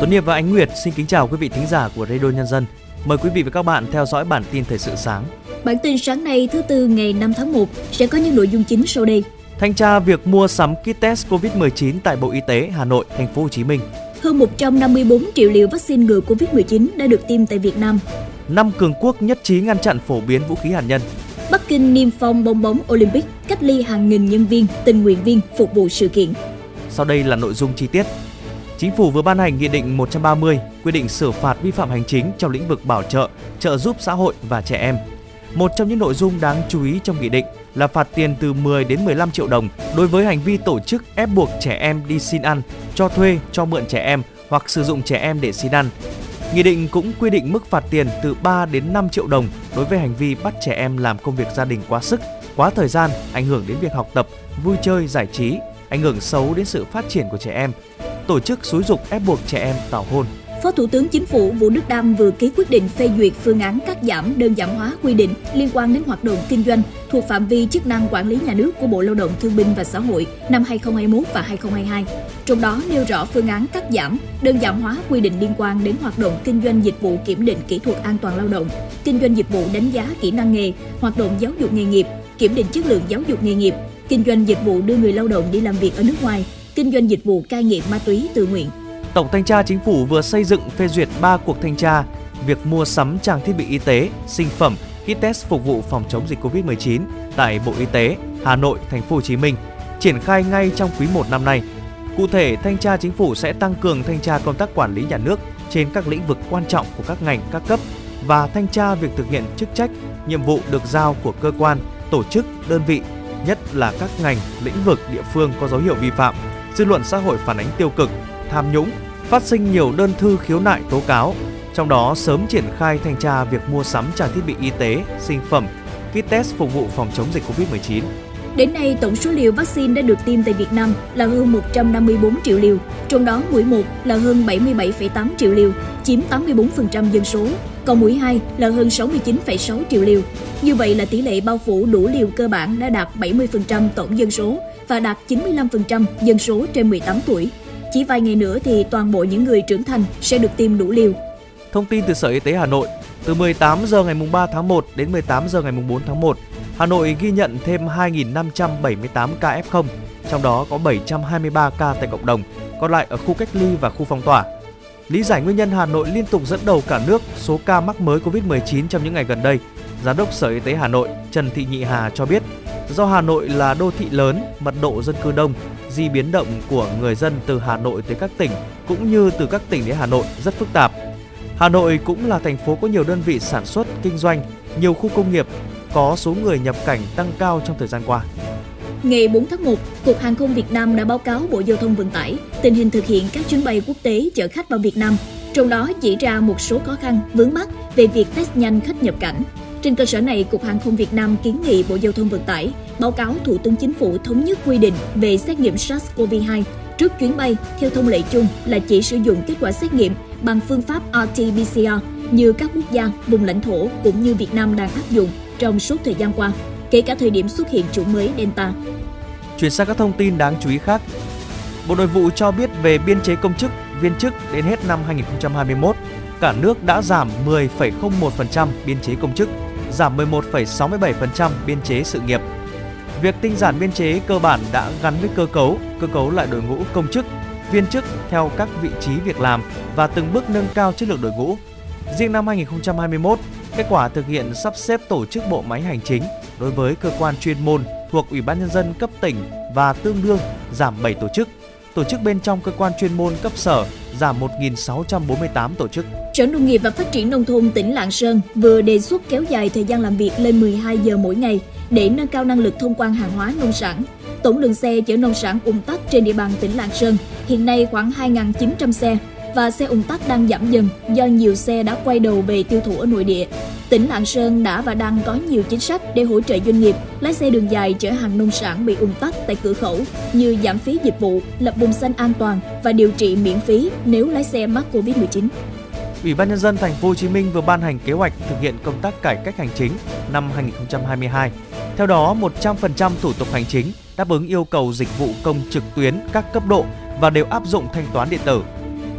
Tuấn Hiệp và Ánh Nguyệt xin kính chào quý vị thính giả của Radio Nhân dân. Mời quý vị và các bạn theo dõi bản tin thời sự sáng. Bản tin sáng nay thứ Tư ngày 5 tháng 1 sẽ có những nội dung chính sau đây. Thanh tra việc mua sắm kit test COVID-19 tại Bộ Y tế Hà Nội, Thành phố Hồ Chí Minh. Hơn 154 triệu liều vaccine ngừa COVID-19 đã được tiêm tại Việt Nam. 5 cường quốc nhất trí ngăn chặn phổ biến vũ khí hạt nhân. Bắc Kinh niêm phong bong bóng Olympic, cách ly hàng nghìn nhân viên, tình nguyện viên phục vụ sự kiện. Sau đây là nội dung chi tiết. Chính phủ vừa ban hành Nghị định 130 quy định xử phạt vi phạm hành chính trong lĩnh vực bảo trợ, trợ giúp xã hội và trẻ em. Một trong những nội dung đáng chú ý trong nghị định là phạt tiền từ 10 đến 15 triệu đồng đối với hành vi tổ chức ép buộc trẻ em đi xin ăn, cho thuê, cho mượn trẻ em hoặc sử dụng trẻ em để xin ăn. Nghị định cũng quy định mức phạt tiền từ 3 đến 5 triệu đồng đối với hành vi bắt trẻ em làm công việc gia đình quá sức, quá thời gian, ảnh hưởng đến việc học tập, vui chơi, giải trí, ảnh hưởng xấu đến sự phát triển của trẻ em, tổ chức xúi giục ép buộc trẻ em tảo hôn. Phó Thủ tướng Chính phủ Vũ Đức Đam vừa ký quyết định phê duyệt phương án cắt giảm, đơn giản hóa quy định liên quan đến hoạt động kinh doanh thuộc phạm vi chức năng quản lý nhà nước của Bộ Lao động Thương binh và Xã hội năm 2021 và 2022. Trong đó nêu rõ phương án cắt giảm, đơn giản hóa quy định liên quan đến hoạt động kinh doanh dịch vụ kiểm định kỹ thuật an toàn lao động, kinh doanh dịch vụ đánh giá kỹ năng nghề, hoạt động giáo dục nghề nghiệp, kiểm định chất lượng giáo dục nghề nghiệp, kinh doanh dịch vụ đưa người lao động đi làm việc ở nước ngoài, kinh doanh dịch vụ cai nghiện ma túy tự nguyện. Tổng Thanh tra Chính phủ vừa xây dựng phê duyệt 3 cuộc thanh tra việc mua sắm trang thiết bị y tế, sinh phẩm, kit test phục vụ phòng chống dịch Covid-19 tại Bộ Y tế, Hà Nội, Thành phố Hồ Chí Minh, triển khai ngay trong quý 1 năm nay. Cụ thể, Thanh tra Chính phủ sẽ tăng cường thanh tra công tác quản lý nhà nước trên các lĩnh vực quan trọng của các ngành, các cấp và thanh tra việc thực hiện chức trách, nhiệm vụ được giao của cơ quan, tổ chức, đơn vị, nhất là các ngành, lĩnh vực, địa phương có dấu hiệu vi phạm, dư luận xã hội phản ánh tiêu cực, tham nhũng, phát sinh nhiều đơn thư khiếu nại tố cáo, trong đó sớm triển khai thanh tra việc mua sắm trang thiết bị y tế, sinh phẩm, kit test phục vụ phòng chống dịch Covid-19. Đến nay, tổng số liều vaccine đã được tiêm tại Việt Nam là hơn 154 triệu liều, trong đó mũi 1 là hơn 77,8 triệu liều, chiếm 84% dân số, còn mũi 2 là hơn 69,6 triệu liều. Như vậy là tỷ lệ bao phủ đủ liều cơ bản đã đạt 70% tổng dân số và đạt 95% dân số trên 18 tuổi. Chỉ vài ngày nữa thì toàn bộ những người trưởng thành sẽ được tiêm đủ liều. Thông tin từ Sở Y tế Hà Nội, từ 18 giờ ngày 3 tháng 1 đến 18 giờ ngày 4 tháng 1, Hà Nội ghi nhận thêm 2.578 ca F0, trong đó có 723 ca tại cộng đồng, còn lại ở khu cách ly và khu phong tỏa. Lý giải nguyên nhân Hà Nội liên tục dẫn đầu cả nước số ca mắc mới Covid-19 trong những ngày gần đây, Giám đốc Sở Y tế Hà Nội Trần Thị Nhị Hà cho biết, do Hà Nội là đô thị lớn, mật độ dân cư đông, di biến động của người dân từ Hà Nội tới các tỉnh cũng như từ các tỉnh đến Hà Nội rất phức tạp. Hà Nội cũng là thành phố có nhiều đơn vị sản xuất, kinh doanh, nhiều khu công nghiệp, có số người nhập cảnh tăng cao trong thời gian qua. Ngày 4 tháng 1, Cục Hàng không Việt Nam đã báo cáo Bộ Giao thông Vận tải tình hình thực hiện các chuyến bay quốc tế chở khách vào Việt Nam, trong đó chỉ ra một số khó khăn, vướng mắc về việc test nhanh khách nhập cảnh. Trên cơ sở này, Cục Hàng không Việt Nam kiến nghị Bộ Giao thông Vận tải báo cáo Thủ tướng Chính phủ thống nhất quy định về xét nghiệm SARS-CoV-2 trước chuyến bay theo thông lệ chung là chỉ sử dụng kết quả xét nghiệm bằng phương pháp RT-PCR như các quốc gia, vùng lãnh thổ cũng như Việt Nam đang áp dụng trong suốt thời gian qua, kể cả thời điểm xuất hiện chủng mới Delta. Chuyển sang các thông tin đáng chú ý khác. Bộ Nội vụ cho biết về biên chế công chức, viên chức đến hết năm 2021, cả nước đã giảm 10,01% biên chế công chức, giảm 11,67% biên chế sự nghiệp. Việc tinh giản biên chế cơ bản đã gắn với cơ cấu lại đội ngũ công chức, viên chức theo các vị trí việc làm và từng bước nâng cao chất lượng đội ngũ. Riêng năm 2021, kết quả thực hiện sắp xếp tổ chức bộ máy hành chính đối với cơ quan chuyên môn thuộc Ủy ban Nhân dân cấp tỉnh và tương đương giảm 7 tổ chức bên trong cơ quan chuyên môn cấp sở giảm 1.648 tổ chức. Sở Nông nghiệp và Phát triển Nông thôn tỉnh Lạng Sơn vừa đề xuất kéo dài thời gian làm việc lên 12 giờ mỗi ngày để nâng cao năng lực thông quan hàng hóa nông sản. Tổng lượng xe chở nông sản ùn tắc trên địa bàn tỉnh Lạng Sơn hiện nay khoảng 2.900 xe và xe ùn tắc đang giảm dần do nhiều xe đã quay đầu về tiêu thụ ở nội địa. Tỉnh Lạng Sơn đã và đang có nhiều chính sách để hỗ trợ doanh nghiệp lái xe đường dài chở hàng nông sản bị ùn tắc tại cửa khẩu như giảm phí dịch vụ, lập vùng xanh an toàn và điều trị miễn phí nếu lái xe mắc Covid-19. Ủy ban Nhân dân Thành phố Hồ Chí Minh vừa ban hành kế hoạch thực hiện công tác cải cách hành chính năm 2022. Theo đó, 100% thủ tục hành chính đáp ứng yêu cầu dịch vụ công trực tuyến các cấp độ và đều áp dụng thanh toán điện tử.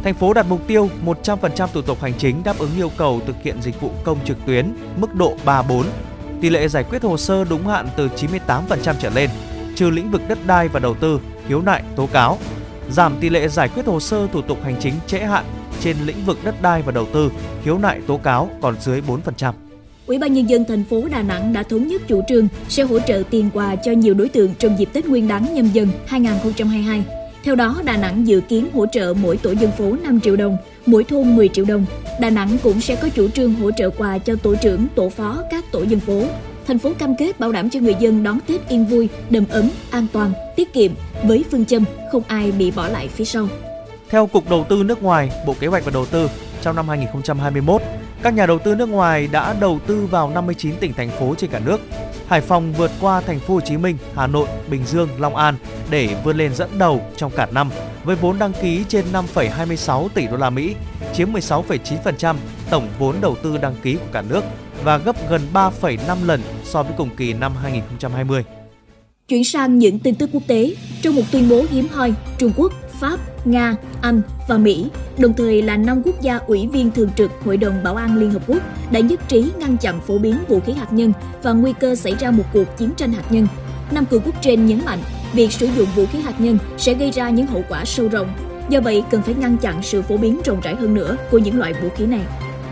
Thành phố đặt mục tiêu 100% thủ tục hành chính đáp ứng yêu cầu thực hiện dịch vụ công trực tuyến mức độ 3-4, tỷ lệ giải quyết hồ sơ đúng hạn từ 98% trở lên, trừ lĩnh vực đất đai và đầu tư, khiếu nại, tố cáo, giảm tỷ lệ giải quyết hồ sơ thủ tục hành chính trễ hạn trên lĩnh vực đất đai và đầu tư, khiếu nại, tố cáo còn dưới 4%. Ủy ban Nhân dân thành phố Đà Nẵng đã thống nhất chủ trương sẽ hỗ trợ tiền quà cho nhiều đối tượng trong dịp Tết Nguyên đán Nhâm Dần 2022. Theo đó, Đà Nẵng dự kiến hỗ trợ mỗi tổ dân phố 5 triệu đồng, mỗi thôn 10 triệu đồng. Đà Nẵng cũng sẽ có chủ trương hỗ trợ quà cho tổ trưởng, tổ phó các tổ dân phố. Thành phố cam kết bảo đảm cho người dân đón Tết yên vui, đầm ấm, an toàn, tiết kiệm với phương châm không ai bị bỏ lại phía sau. Theo Cục Đầu tư nước ngoài, Bộ Kế hoạch và Đầu tư, trong năm 2021, các nhà đầu tư nước ngoài đã đầu tư vào 59 tỉnh thành phố trên cả nước. Hải Phòng vượt qua thành phố Hồ Chí Minh, Hà Nội, Bình Dương, Long An để vươn lên dẫn đầu trong cả năm với vốn đăng ký trên 5,26 tỷ đô la Mỹ, chiếm 16,9% tổng vốn đầu tư đăng ký của cả nước và gấp gần 3,5 lần so với cùng kỳ năm 2020. Chuyển sang những tin tức quốc tế, trong một tuyên bố hiếm hoi, Trung Quốc, Pháp, Nga, Anh và Mỹ, đồng thời là 5 quốc gia ủy viên thường trực Hội đồng Bảo an Liên Hợp Quốc đã nhất trí ngăn chặn phổ biến vũ khí hạt nhân và nguy cơ xảy ra một cuộc chiến tranh hạt nhân. 5 cường quốc trên nhấn mạnh việc sử dụng vũ khí hạt nhân sẽ gây ra những hậu quả sâu rộng. Do vậy, cần phải ngăn chặn sự phổ biến rộng rãi hơn nữa của những loại vũ khí này.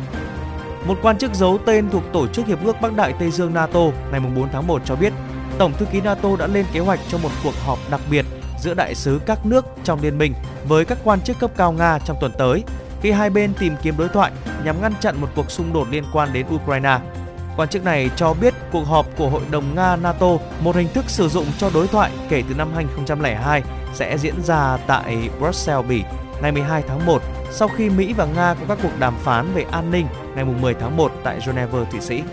Một quan chức giấu tên thuộc Tổ chức Hiệp ước Bắc Đại Tây Dương NATO ngày 4 tháng 1 cho biết, Tổng thư ký NATO đã lên kế hoạch cho một cuộc họp đặc biệt giữa đại sứ các nước trong liên minh với các quan chức cấp cao Nga trong tuần tới, khi hai bên tìm kiếm đối thoại nhằm ngăn chặn một cuộc xung đột liên quan đến Ukraine. Quan chức này cho biết cuộc họp của Hội đồng Nga-NATO, một hình thức sử dụng cho đối thoại kể từ năm 2002, sẽ diễn ra tại Brussels, Bỉ, ngày 12 tháng 1, sau khi Mỹ và Nga có các cuộc đàm phán về an ninh ngày 10 tháng 1 tại Geneva, Thụy Sĩ.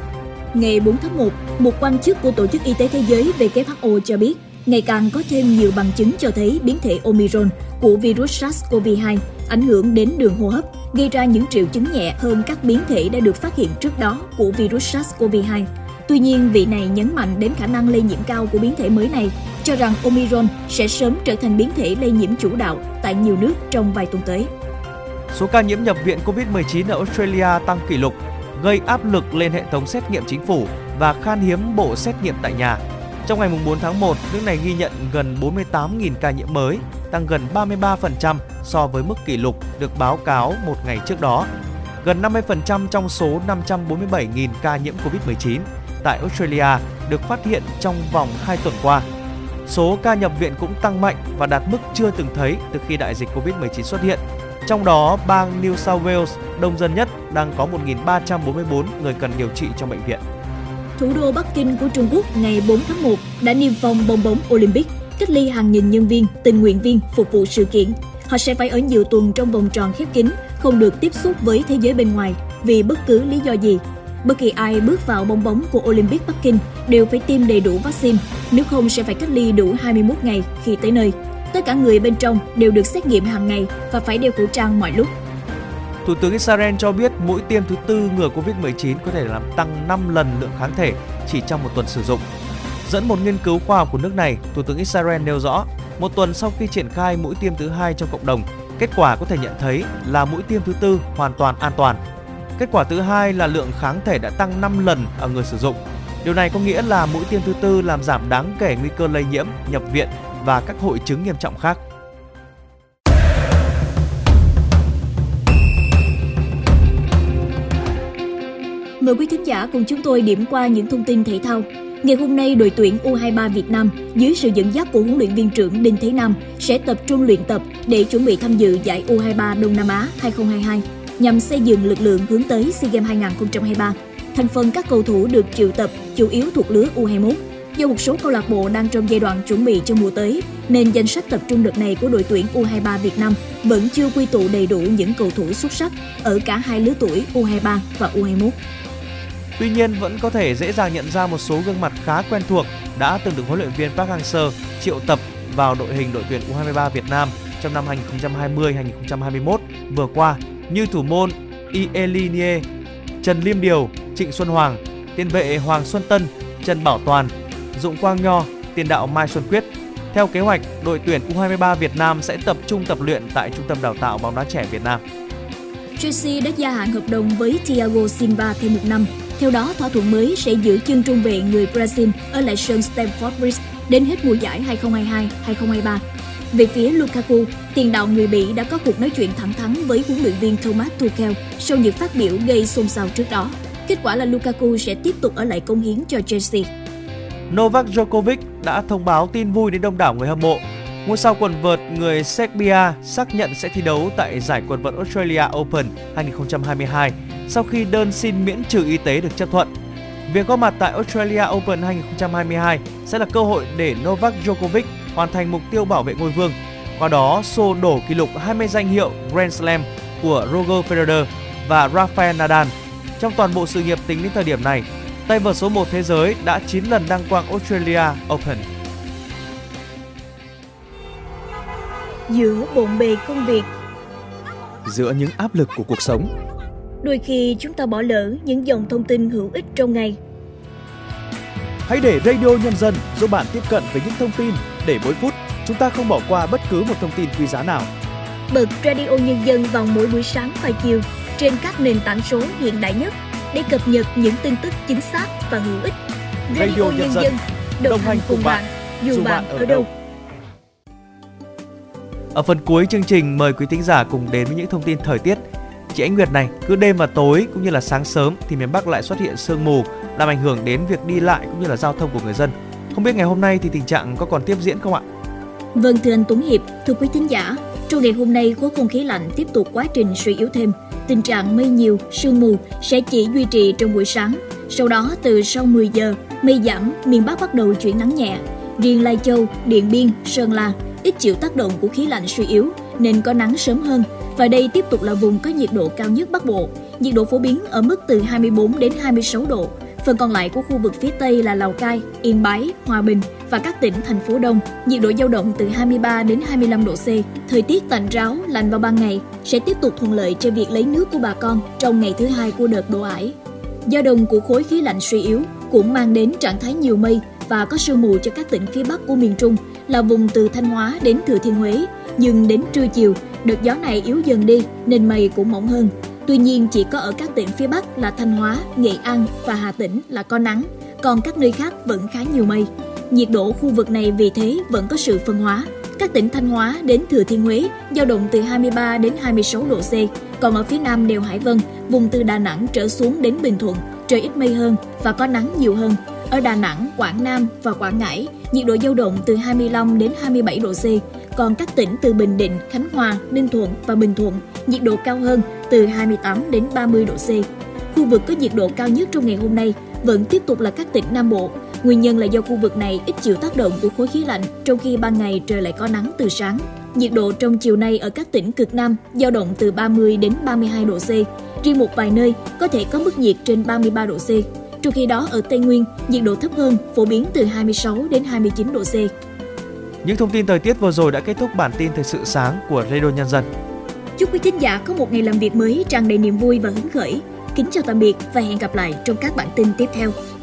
Ngày 4 tháng 1, một quan chức của Tổ chức Y tế Thế giới WHO cho biết, ngày càng có thêm nhiều bằng chứng cho thấy biến thể Omicron của virus SARS-CoV-2 ảnh hưởng đến đường hô hấp, gây ra những triệu chứng nhẹ hơn các biến thể đã được phát hiện trước đó của virus SARS-CoV-2. Tuy nhiên, vị này nhấn mạnh đến khả năng lây nhiễm cao của biến thể mới này, cho rằng Omicron sẽ sớm trở thành biến thể lây nhiễm chủ đạo tại nhiều nước trong vài tuần tới. Số ca nhiễm nhập viện COVID-19 ở Australia tăng kỷ lục, gây áp lực lên hệ thống xét nghiệm chính phủ và khan hiếm bộ xét nghiệm tại nhà. Trong ngày 4 tháng 1, nước này ghi nhận gần 48.000 ca nhiễm mới, tăng gần 33% so với mức kỷ lục được báo cáo một ngày trước đó. Gần 50% trong số 547.000 ca nhiễm COVID-19 tại Australia được phát hiện trong vòng 2 tuần qua. Số ca nhập viện cũng tăng mạnh và đạt mức chưa từng thấy từ khi đại dịch COVID-19 xuất hiện. Trong đó, bang New South Wales, đông dân nhất, đang có 1.344 người cần điều trị trong bệnh viện. Thủ đô Bắc Kinh của Trung Quốc ngày 4 tháng 1 đã niêm phong bong bóng Olympic, cách ly hàng nghìn nhân viên, tình nguyện viên phục vụ sự kiện. Họ sẽ phải ở nhiều tuần trong vòng tròn khép kín, không được tiếp xúc với thế giới bên ngoài vì bất cứ lý do gì. Bất kỳ ai bước vào bong bóng của Olympic Bắc Kinh đều phải tiêm đầy đủ vaccine, nếu không sẽ phải cách ly đủ 21 ngày khi tới nơi. Tất cả người bên trong đều được xét nghiệm hàng ngày và phải đeo khẩu trang mọi lúc. Thủ tướng Israel cho biết mũi tiêm thứ 4 ngừa Covid-19 có thể làm tăng 5 lần lượng kháng thể chỉ trong một tuần sử dụng. Dẫn một nghiên cứu khoa học của nước này, Thủ tướng Israel nêu rõ, một tuần sau khi triển khai mũi tiêm thứ 2 trong cộng đồng, kết quả có thể nhận thấy là mũi tiêm thứ 4 hoàn toàn an toàn. Kết quả thứ hai là lượng kháng thể đã tăng 5 lần ở người sử dụng. Điều này có nghĩa là mũi tiêm thứ 4 làm giảm đáng kể nguy cơ lây nhiễm, nhập viện và các hội chứng nghiêm trọng khác. Mời quý thính giả cùng chúng tôi điểm qua những thông tin thể thao. Ngày hôm nay, đội tuyển U23 Việt Nam dưới sự dẫn dắt của huấn luyện viên trưởng Đinh Thế Nam sẽ tập trung luyện tập để chuẩn bị tham dự giải U23 Đông Nam Á 2022 nhằm xây dựng lực lượng hướng tới SEA Games 2023. Thành phần các cầu thủ được triệu tập chủ yếu thuộc lứa U21. Do một số câu lạc bộ đang trong giai đoạn chuẩn bị cho mùa tới, nên danh sách tập trung đợt này của đội tuyển U23 Việt Nam vẫn chưa quy tụ đầy đủ những cầu thủ xuất sắc ở cả hai lứa tuổi U23 và U21. Tuy nhiên, vẫn có thể dễ dàng nhận ra một số gương mặt khá quen thuộc đã từng được huấn luyện viên Park Hang-seo triệu tập vào đội hình đội tuyển U23 Việt Nam trong năm 2020-2021 vừa qua, như thủ môn Elie, Trần Liêm Điều, Trịnh Xuân Hoàng, tiền vệ Hoàng Xuân Tân, Trần Bảo Toàn, Dụng Quang Nho, tiền đạo Mai Xuân Quyết. Theo kế hoạch, đội tuyển U23 Việt Nam sẽ tập trung tập luyện tại Trung tâm Đào tạo bóng đá trẻ Việt Nam. Chelsea đã gia hạn hợp đồng với Thiago Silva thêm 1 năm. Theo đó, thỏa thuận mới sẽ giữ chân trung vệ người Brazil ở lại sân Stamford Bridge đến hết mùa giải 2022-2023. Về phía Lukaku, tiền đạo người Bỉ đã có cuộc nói chuyện thẳng thắn với huấn luyện viên Thomas Tuchel sau những phát biểu gây xôn xao trước đó. Kết quả là Lukaku sẽ tiếp tục ở lại cống hiến cho Chelsea. Novak Djokovic đã thông báo tin vui đến đông đảo người hâm mộ. Ngôi sao quần vợt người Serbia xác nhận sẽ thi đấu tại giải quần vợt Australia Open 2022 sau khi đơn xin miễn trừ y tế được chấp thuận. Việc góp mặt tại Australia Open 2022 sẽ là cơ hội để Novak Djokovic hoàn thành mục tiêu bảo vệ ngôi vương. Qua đó, xô đổ kỷ lục 20 danh hiệu Grand Slam của Roger Federer và Rafael Nadal. Trong toàn bộ sự nghiệp tính đến thời điểm này, tay vợt số 1 thế giới đã 9 lần đăng quang Australia Open. Giữa bộn bề công việc, giữa những áp lực của cuộc sống, đôi khi chúng ta bỏ lỡ những dòng thông tin hữu ích trong ngày. Hãy để Radio Nhân dân giúp bạn tiếp cận với những thông tin để mỗi phút chúng ta không bỏ qua bất cứ một thông tin quý giá nào. Bật Radio Nhân dân vào mỗi buổi sáng và chiều trên các nền tảng số hiện đại nhất để cập nhật những tin tức chính xác và hữu ích. Radio Nhân dân đồng hành cùng bạn dù bạn ở đâu. Ở phần cuối chương trình, mời quý thính giả cùng đến với những thông tin thời tiết. Chị Ánh Nguyệt này, cứ đêm và tối cũng như là sáng sớm thì miền Bắc lại xuất hiện sương mù, làm ảnh hưởng đến việc đi lại cũng như là giao thông của người dân. Không biết ngày hôm nay thì tình trạng có còn tiếp diễn không ạ? Vâng, thưa anh Tuấn Hiệp, thưa quý thính giả, trong ngày hôm nay khối không khí lạnh tiếp tục quá trình suy yếu thêm. Tình trạng mây nhiều, sương mù sẽ chỉ duy trì trong buổi sáng. Sau đó từ sau 10 giờ, mây giảm, miền Bắc bắt đầu chuyển nắng nhẹ. Riêng Lai Châu, Điện Biên, Sơn La ít chịu tác động của khí lạnh suy yếu nên có nắng sớm hơn. Và đây tiếp tục là vùng có nhiệt độ cao nhất Bắc Bộ. Nhiệt độ phổ biến ở mức từ 24 đến 26 độ. Phần còn lại của khu vực phía Tây là Lào Cai, Yên Bái, Hòa Bình và các tỉnh thành phố Đông, nhiệt độ dao động từ 23 đến 25 độ C. Thời tiết tạnh ráo, lạnh vào ban ngày sẽ tiếp tục thuận lợi cho việc lấy nước của bà con trong ngày thứ hai của đợt đổ ải. Do đồng của khối khí lạnh suy yếu cũng mang đến trạng thái nhiều mây và có sương mù cho các tỉnh phía Bắc của miền Trung là vùng từ Thanh Hóa đến Thừa Thiên Huế. Nhưng đến trưa chiều, đợt gió này yếu dần đi nên mây cũng mỏng hơn. Tuy nhiên, chỉ có ở các tỉnh phía Bắc là Thanh Hóa, Nghệ An và Hà Tĩnh là có nắng, còn các nơi khác vẫn khá nhiều mây. Nhiệt độ khu vực này vì thế vẫn có sự phân hóa. Các tỉnh Thanh Hóa đến Thừa Thiên Huế dao động từ 23 đến 26 độ C, còn ở phía Nam đèo Hải Vân, vùng từ Đà Nẵng trở xuống đến Bình Thuận, trời ít mây hơn và có nắng nhiều hơn. Ở Đà Nẵng, Quảng Nam và Quảng Ngãi, nhiệt độ dao động từ 25 đến 27 độ C, còn các tỉnh từ Bình Định, Khánh Hòa, Ninh Thuận và Bình Thuận, nhiệt độ cao hơn từ 28 đến 30 độ C. Khu vực có nhiệt độ cao nhất trong ngày hôm nay vẫn tiếp tục là các tỉnh Nam Bộ. Nguyên nhân là do khu vực này ít chịu tác động của khối khí lạnh, trong khi ban ngày trời lại có nắng từ sáng. Nhiệt độ trong chiều nay ở các tỉnh cực Nam dao động từ 30 đến 32 độ C. Riêng một vài nơi có thể có mức nhiệt trên 33 độ C. Trong khi đó ở Tây Nguyên, nhiệt độ thấp hơn, phổ biến từ 26 đến 29 độ C. Những thông tin thời tiết vừa rồi đã kết thúc bản tin thời sự sáng của Radio Nhân dân. Chúc quý thính giả có một ngày làm việc mới tràn đầy niềm vui và hứng khởi. Kính chào tạm biệt và hẹn gặp lại trong các bản tin tiếp theo.